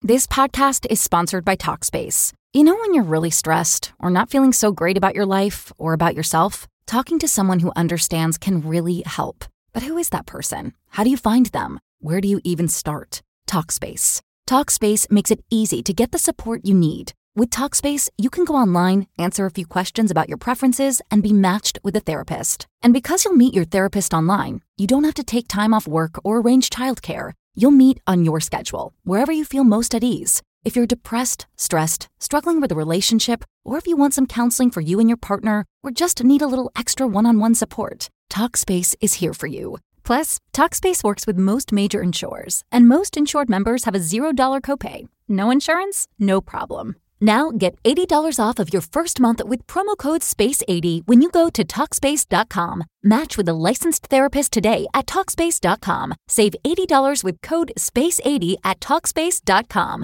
This podcast is sponsored by Talkspace. You know when you're really stressed or not feeling so great about your life or about yourself? Talking to someone who understands can really help. But who is that person? How do you find them? Where do you even start? Talkspace. Talkspace makes it easy to get the support you need. With Talkspace, you can go online, answer a few questions about your preferences, and be matched with a therapist. And because you'll meet your therapist online, you don't have to take time off work or arrange childcare. You'll meet on your schedule, wherever you feel most at ease. If you're depressed, stressed, struggling with a relationship, or if you want some counseling for you and your partner, or just need a little extra one-on-one support, Talkspace is here for you. Plus, Talkspace works with most major insurers, and most insured members have a $0 copay. No insurance? No problem. Now get $80 off of your first month with promo code SPACE80 when you go to Talkspace.com. Match with a licensed therapist today at Talkspace.com. Save $80 with code SPACE80 at Talkspace.com.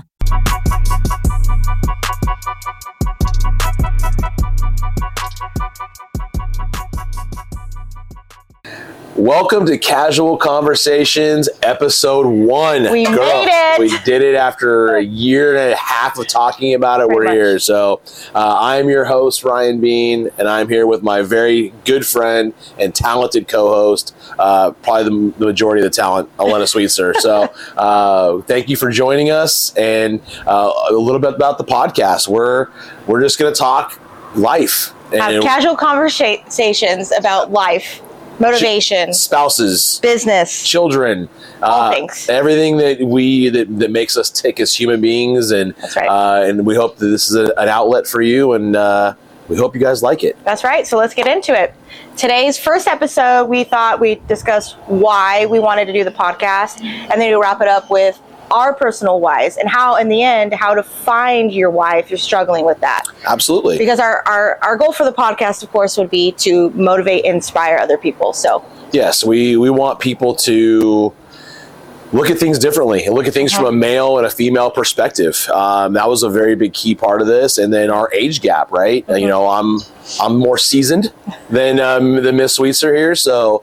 Welcome to Casual Conversations, episode 1. We made it. We did it after a year and a half of talking about it. We're here. So I'm your host, Ryan Bean, and I'm here with my very good friend and talented co-host, probably the majority of the talent, Elena Sweetser. So thank you for joining us, and a little bit about the podcast. We're just going to talk life. Have casual conversations about life. Motivation, spouses, business, children, all things, everything that makes us tick as human beings, and that's right. And we hope that this is an outlet for you, and we hope you guys like it. That's right. So let's get into it. Today's first episode, we thought we'd discuss why we wanted to do the podcast, and then we'll wrap it up with our personal whys and how, in the end, how to find your why if you're struggling with that. Absolutely. Because our goal for the podcast, of course, would be to motivate and inspire other people. So yes, we want people to look at things differently and look at things from a male and a female perspective. That was a very big key part of this. And then our age gap, right? You know, I'm more seasoned than Miss Sweetser here. So,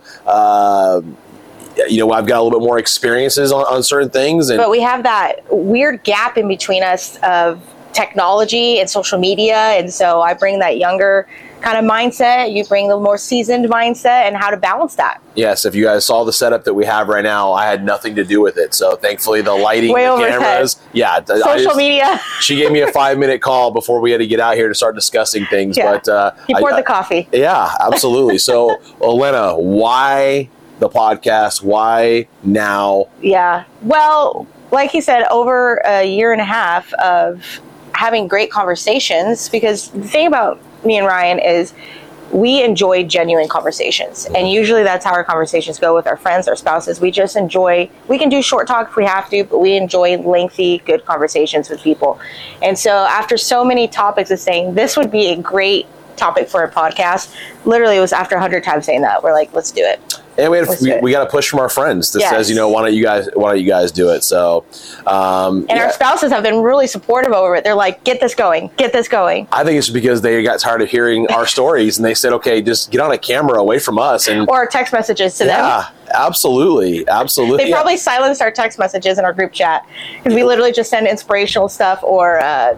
you know, I've got a little bit more experiences on certain things. But we have that weird gap in between us of technology and social media. And so I bring that younger kind of mindset. You bring the more seasoned mindset, and how to balance that. Yes, if you guys saw the setup that we have right now, I had nothing to do with it. So thankfully the lighting, way the cameras. Yeah. Social media. She gave me a 5-minute call before we had to get out here to start discussing things. Yeah. But he poured the coffee. Yeah, absolutely. So Elena, why the podcast? Why now? Yeah. Well, like he said, over a year and a half of having great conversations, because the thing about me and Ryan is we enjoy genuine conversations. And usually that's how our conversations go with our friends, our spouses. We just enjoy, we can do short talk if we have to, but we enjoy lengthy, good conversations with people. And so after so many topics of saying this would be a great topic for a podcast, literally it was after 100 times saying that, we're like, let's do it. And we got a push from our friends that says, you know, why don't you guys do it? So, our spouses have been really supportive over it. They're like, get this going. I think it's because they got tired of hearing our stories, and they said, okay, just get on a camera away from us, or text messages to them. Yeah, absolutely. They probably silenced our text messages in our group chat, because we literally just send inspirational stuff or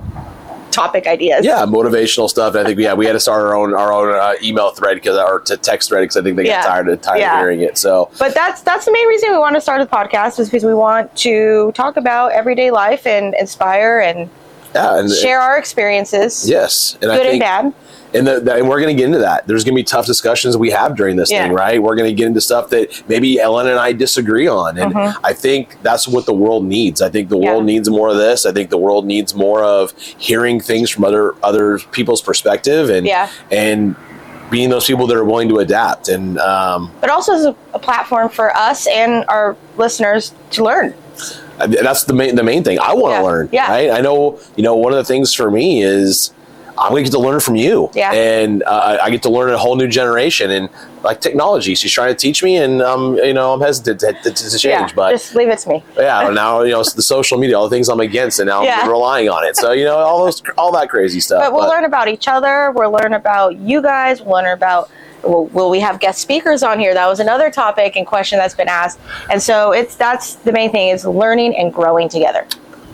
topic ideas. Yeah, motivational stuff. And I think we had to start our own email thread or text thread, because I think they got tired of hearing it. So, but that's the main reason we want to start a podcast, is because we want to talk about everyday life and inspire and share our experiences. Yes, and good and bad. And we're going to get into that. There's going to be tough discussions we have during this thing, right? We're going to get into stuff that maybe Ellen and I disagree on. And I think that's what the world needs. I think the world needs more of this. I think the world needs more of hearing things from other people's perspective and being those people that are willing to adapt. And but also as a platform for us and our listeners to learn. That's the main thing. I want to learn. Yeah. Right? I know, one of the things for me is I'm going to get to learn from you. Yeah. And I get to learn a whole new generation. And like technology, she's trying to teach me, and I'm hesitant to change. But just leave it to me. Yeah. Now it's the social media, all the things I'm against, and now I'm relying on it. So all that crazy stuff. But we'll learn about each other. We'll learn about you guys. We'll learn about. Will we have guest speakers on here? That was another topic and question that's been asked. And so that's the main thing, is learning and growing together.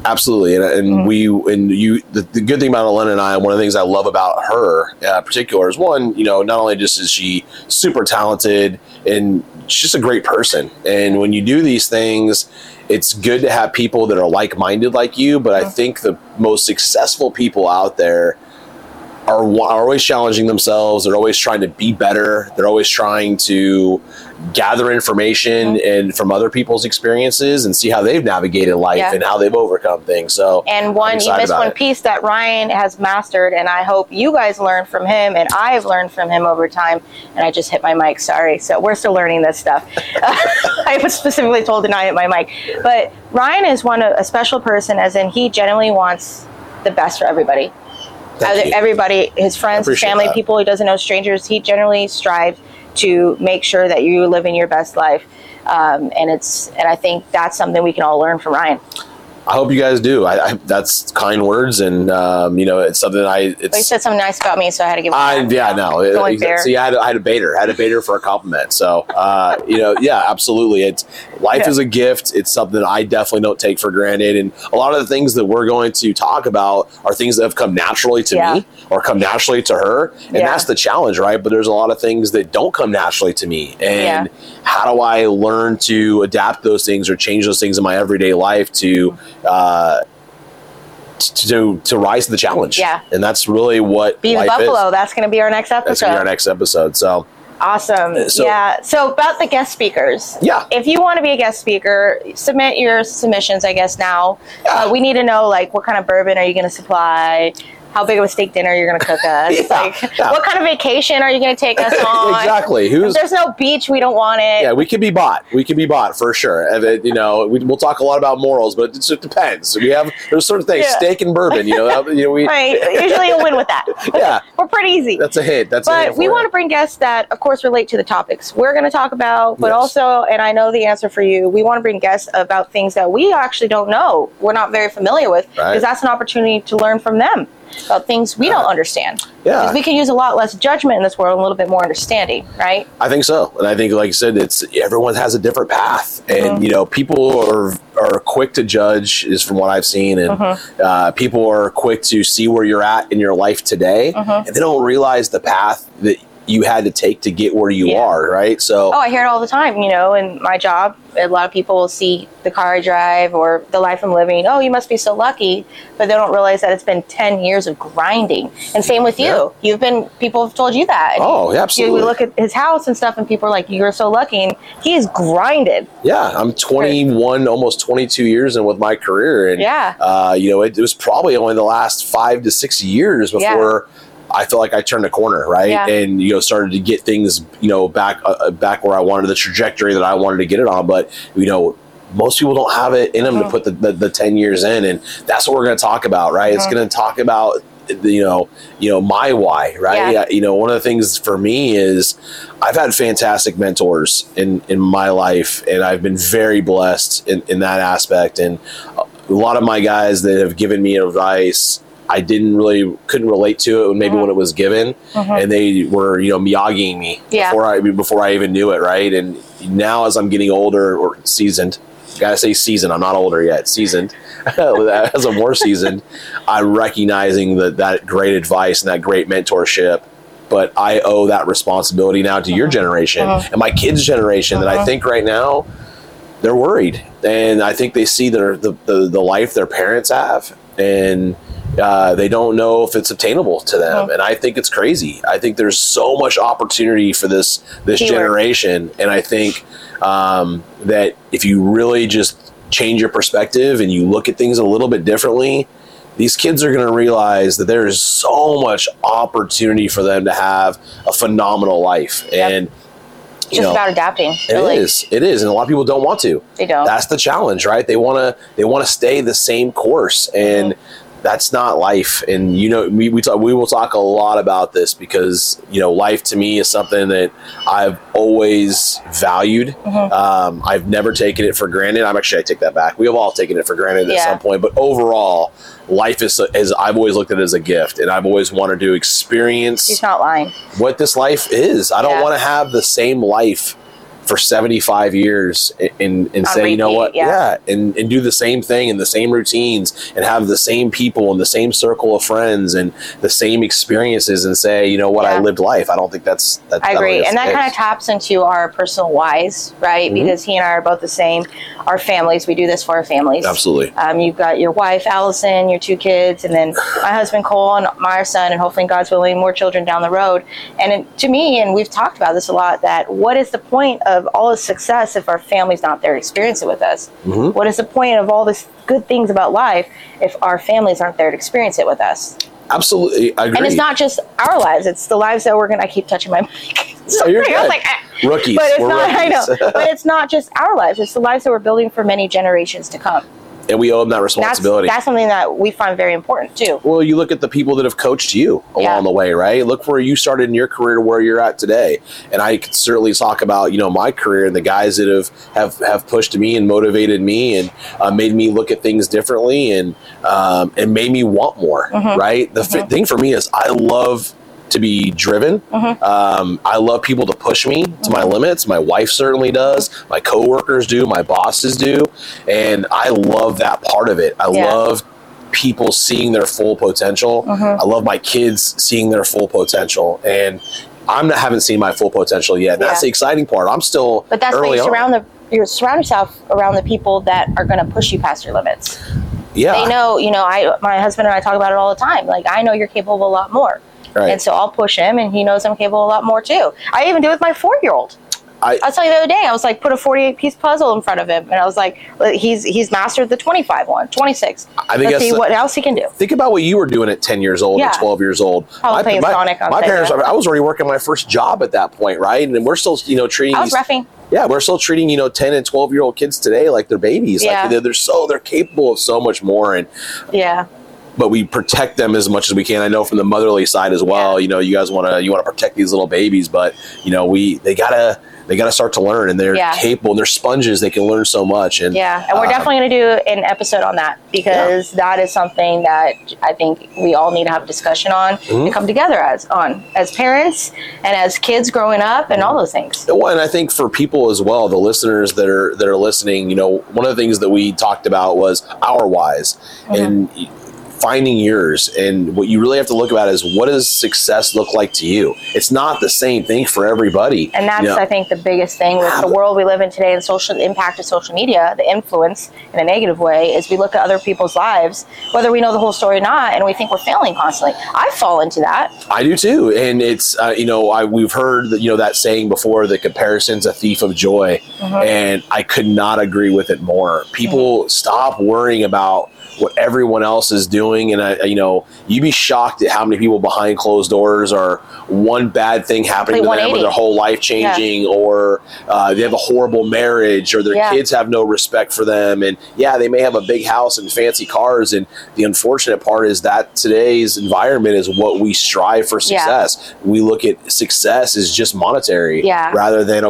Absolutely. And the good thing about Elena and I, one of the things I love about her in particular is one, not only just is she super talented and she's just a great person. And when you do these things, it's good to have people that are like-minded like you. But I think the most successful people out there are always challenging themselves. They're always trying to be better. They're always trying to gather information and from other people's experiences and see how they've navigated life and how they've overcome things. So, and you missed one piece that Ryan has mastered, and I hope you guys learn from him, and I've learned from him over time. And I just hit my mic. Sorry. So we're still learning this stuff. I was specifically told to not hit my mic, but Ryan is a special person, as in he genuinely wants the best for everybody. Everybody, his friends, his family, people he doesn't know, strangers. He generally strives to make sure that you live in your best life, and I think that's something we can all learn from Ryan. I hope you guys do. That's kind words, and it's something He said something nice about me, so I had to give him See, I had to bait her for a compliment. So, absolutely. Life is a gift. It's something I definitely don't take for granted. And a lot of the things that we're going to talk about are things that have come naturally to me or come naturally to her. And that's the challenge, right? But there's a lot of things that don't come naturally to me. And how do I learn to adapt those things or change those things in my everyday life to rise to the challenge? And that's really what Being Buffalo is. That's going to be our next episode. That's going to be our next episode. So awesome. So about the guest speakers. If you want to be a guest speaker, submit your submissions, I guess, now. We need to know, what kind of bourbon are you going to supply? How big of a steak dinner you're going to cook us? What kind of vacation are you going to take us on? Exactly. If there's no beach, we don't want it. Yeah, we can be bought. We can be bought for sure. We'll talk a lot about morals, but it just depends. There's certain things, steak and bourbon. Right. Usually you'll win with that. We're pretty easy. That's a hit. But we want to bring guests that, of course, relate to the topics we're going to talk about, but also, and I know the answer for you, we want to bring guests about things that we actually don't know. We're not very familiar with, because that's an opportunity to learn from them about things we don't understand. Because we can use a lot less judgment in this world and a little bit more understanding, right? I think so. And I think, like you said, everyone has a different path. And, people are quick to judge, is from what I've seen. And people are quick to see where you're at in your life today. And they don't realize the path that you had to take to get where you are, right? So I hear it all the time, in my job. A lot of people will see the car I drive or the life I'm living. Oh, you must be so lucky. But they don't realize that it's been 10 years of grinding. And same with you. People have told you that. And absolutely. We look at his house and stuff, and people are like, you're so lucky. And he is grinded. Yeah, I'm 21, almost 22 years in with my career. And, it was probably only the last 5 to 6 years before I felt like I turned a corner, right? And, started to get things, back where I wanted, the trajectory that I wanted to get it on. But, most people don't have it in them to put the 10 years in. And that's what we're going to talk about, right? It's going to talk about, my why, right? One of the things for me is I've had fantastic mentors in my life, and I've been very blessed in that aspect. And a lot of my guys that have given me advice, I couldn't relate to it when it was given, and they were, Miyagiing me before I even knew it. Right. And now as I'm getting older or seasoned, gotta say seasoned, I'm not older yet, seasoned, as I'm more seasoned, I'm recognizing that great advice and that great mentorship. But I owe that responsibility now to your generation and my kids' generation that I think right now they're worried. And I think they see the life their parents have, and they don't know if it's obtainable to them. And I think it's crazy. I think there's so much opportunity for this generation. And I think that if you really just change your perspective and you look at things a little bit differently, these kids are going to realize that there is so much opportunity for them to have a phenomenal life. And it's just about adapting. Really. It is. And a lot of people don't want to. They don't. That's the challenge, right? They want to stay the same course, and that's not life. And we will talk a lot about this, because life to me is something that I've always valued. I've never taken it for granted. I take that back. We have all taken it for granted at some point, but overall, life is I've always looked at it as a gift, and I've always wanted to experience. He's not lying. What this life is. I don't want to have the same life for 75 years and say, you know what? Yeah. And do the same thing and the same routines and have the same people and the same circle of friends and the same experiences and say, you know what? I lived life. I don't think that's I agree. And that kind of taps into our personal whys, right? Because he and I are both the same. Our families, we do this for our families. Absolutely. You've got your wife, Allison, your 2 kids, and then my husband, Cole, and my son, and hopefully, God's willing, more children down the road. And to me, and we've talked about this a lot, that what is the point of all this success if our family's not there to experience it with us? What is the point of all this good things about life if our families aren't there to experience it with us? Absolutely, I agree. And it's not just our lives; it's the lives that I keep touching my mic. So you're good. I was like, rookies. But it's we're not. rookies. I know. But it's not just our lives; it's the lives that we're building for many generations to come. And we owe them that responsibility. That's something that we find very important too. Well, you look at the people that have coached you along the way, right? Look where you started in your career to where you're at today. And I could certainly talk about, my career and the guys that have pushed me and motivated me and made me look at things differently and made me want more, right? The thing for me is I love to be driven. I love people to push me to my limits. My wife certainly does. My coworkers do. My bosses do. And I love that part of it. I love people seeing their full potential. I love my kids seeing their full potential. And haven't seen my full potential yet. And that's the exciting part. I'm still But that's early why you surround yourself around the people that are going to push you past your limits. Yeah. They know, my husband and I talk about it all the time. Like, I know you're capable of a lot more. Right. And so I'll push him, and he knows I'm capable of a lot more too. I even do it with my 4-year-old. I was telling you the other day, I was like, put a 48-piece puzzle in front of him, and I was like, he's mastered the 25 one, 26. Let's see what else he can do. Think about what you were doing at 10 years old or 12 years old. I was Sonic on my parents, I was already working my first job at that point, right? And we're still, treating. I was reffing. Yeah, we're still treating 10 and 12-year-old kids today like they're babies. Yeah. Like they're capable of so much more. And but we protect them as much as we can. I know from the motherly side as well. You guys want to protect these little babies, but they gotta start to learn, and they're capable. And they're sponges; they can learn so much. And and we're definitely going to do an episode on that because that is something that I think we all need to have a discussion on and come together as parents and as kids growing up and all those things. Well, and I think for people as well, the listeners that are listening, one of the things that we talked about was our whys and finding yours, and what you really have to look about is what does success look like to you? It's not the same thing for everybody. And that's, I think, the biggest thing with the world we live in today and the impact of social media, the influence in a negative way, is we look at other people's lives, whether we know the whole story or not, and we think we're failing constantly. I fall into that. I do too. And it's, we've heard that, that saying before, that comparison's a thief of joy. And I could not agree with it more. People stop worrying about what everyone else is doing, and you'd be shocked at how many people behind closed doors are one bad thing happening to them, or their whole life changing, or they have a horrible marriage, or their kids have no respect for them, and they may have a big house and fancy cars, and the unfortunate part is that today's environment is what we strive for success. We look at success as just monetary, rather than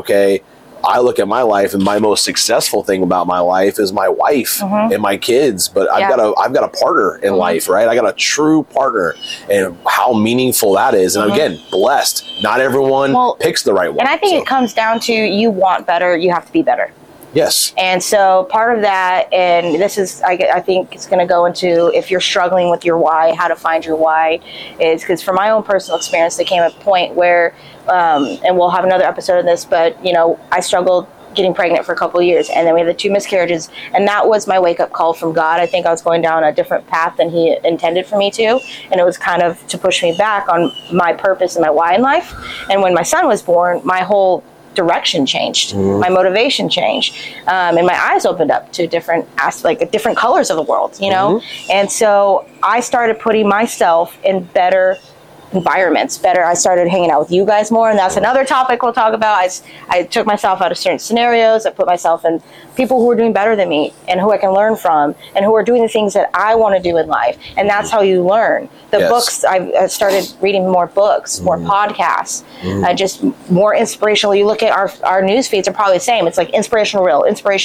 I look at my life, and my most successful thing about my life is my wife and my kids. But I've got a partner in life, right? I got a true partner, and how meaningful that is. And again, blessed. Not everyone picks the right one. And I think it comes down to, you want better, you have to be better. Yes. And so part of that, and this is, I think it's going to go into, if you're struggling with your why, how to find your why, is because from my own personal experience, there came a point where, and we'll have another episode of this, but, I struggled getting pregnant for a couple of years, and then we had the 2 miscarriages, and that was my wake-up call from God. I think I was going down a different path than he intended for me to, and it was kind of to push me back on my purpose and my why in life. And when my son was born, my whole direction changed, my motivation changed, and my eyes opened up to different colors of the world, and so I started putting myself in better environments, I started hanging out with you guys more, and that's another topic we'll talk about. I took myself out of certain scenarios. I put myself in people who are doing better than me and who I can learn from, and who are doing the things that I want to do in life, and that's how you learn. The books, I started reading more books, more podcasts, just more inspirational. You look at our news feeds are probably the same. It's like inspirational reel.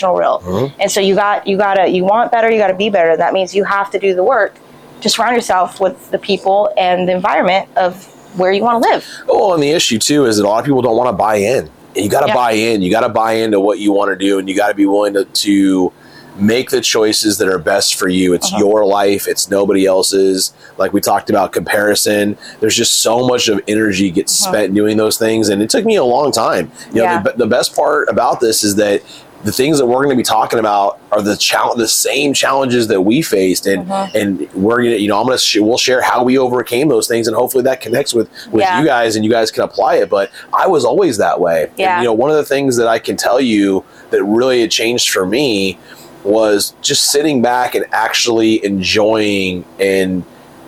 And so you want better, you got to be better. That means you have to do the work to surround yourself with the people and the environment of where you want to live. Oh, and the issue too is that a lot of people don't want to buy in. And you got to buy in. You got to buy into what you want to do, and you got to be willing to make the choices that are best for you. It's your life. It's nobody else's. Like we talked about comparison. There's just so much of energy gets spent doing those things. And it took me a long time. You know, the best part about this is that the things that we're going to be talking about are the same challenges that we faced, and we're going to, you know, we'll share how we overcame those things, and hopefully that connects with you guys, and you guys can apply it. But I was always that way. And, you know, one of the things that I can tell you that really had changed for me was just sitting back and actually enjoying and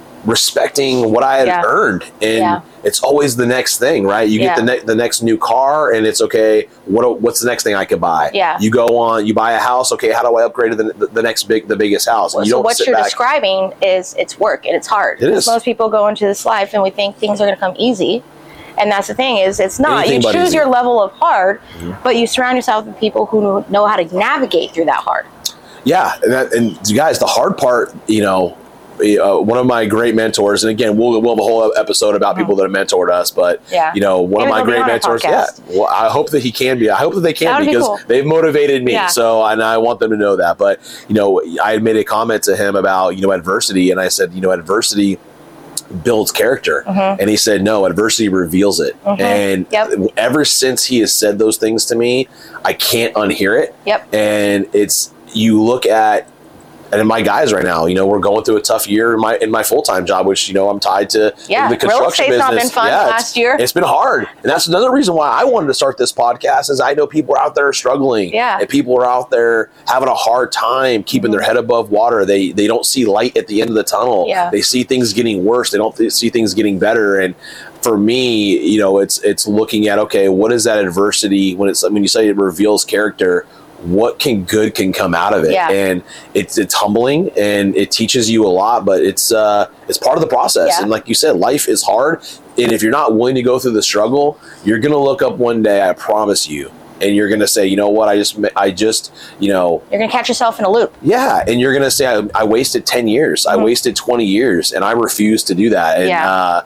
respecting what I had earned. And it's always the next thing, right? You get the next new car, and it's okay. What's the next thing I could buy? You go on, you buy a house. Okay, how do I upgrade to the biggest house? And so what you're describing is it's work and it's hard. It is. Most people go into this life and we think things are going to come easy. And that's the thing is it's not. You choose your level of hard, but you surround yourself with people who know how to navigate through that hard. Yeah, and you guys, the hard part, you know, one of my great mentors, and again, we'll have a whole episode about people that have mentored us, but you know, one of my great mentors, well, I hope that he can be. I hope that they can be, because they've motivated me. So, and I want them to know that. But, you know, I had made a comment to him about, you know, adversity, and I said, you know, adversity builds character. And he said, no, adversity reveals it. And ever since he has said those things to me, I can't unhear it. And it's, you look at, and my guys right now, you know, we're going through a tough year in my full-time job, which, you know, I'm tied to the construction real estate's business. Not been fun last year. It's been hard. And that's another reason why I wanted to start this podcast, is I know people are out there struggling. And people are out there having a hard time keeping their head above water. They don't see light at the end of the tunnel. They see things getting worse. They don't see things getting better. And for me, you know, it's looking at, okay, what is that adversity when you say it reveals character? What good can come out of it? And it's humbling, and it teaches you a lot, but it's part of the process. And like you said, life is hard, and if you're not willing to go through the struggle, you're gonna look up one day, I promise you, and you're gonna say, you know what, I just you know, you're gonna catch yourself in a loop. And you're gonna say, I wasted 10 years, I wasted 20 years, and I refuse to do that. And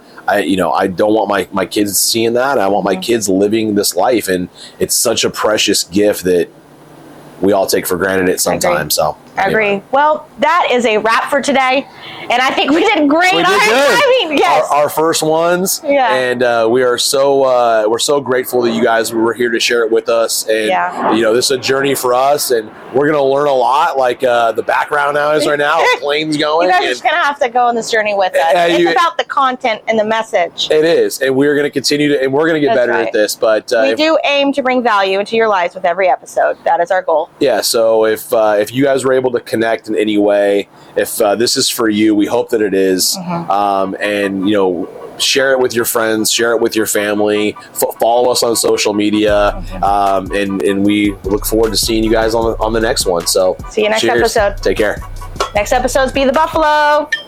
I don't want my kids seeing that. I want my kids living this life, and it's such a precious gift that we all take for granted at some time. So I agree. Well, that is a wrap for today, and I think we did great. We did good. Our first ones, and we are we're so grateful that you guys were here to share it with us. And you know, this is a journey for us, and we're gonna learn a lot. Like the background now is right now, planes going. You guys are just gonna have to go on this journey with us. It's about the content and the message. It is, and we're gonna continue to, and we're gonna get better at this. But we do aim to bring value into your lives with every episode. That is our goal. So if you guys were able to connect in any way, if this is for you, we hope that it is. And you know, share it with your friends, share it with your family, follow us on social media, and we look forward to seeing you guys on the next one. So see you next episode. Take care. Next episode's Be the Buffalo.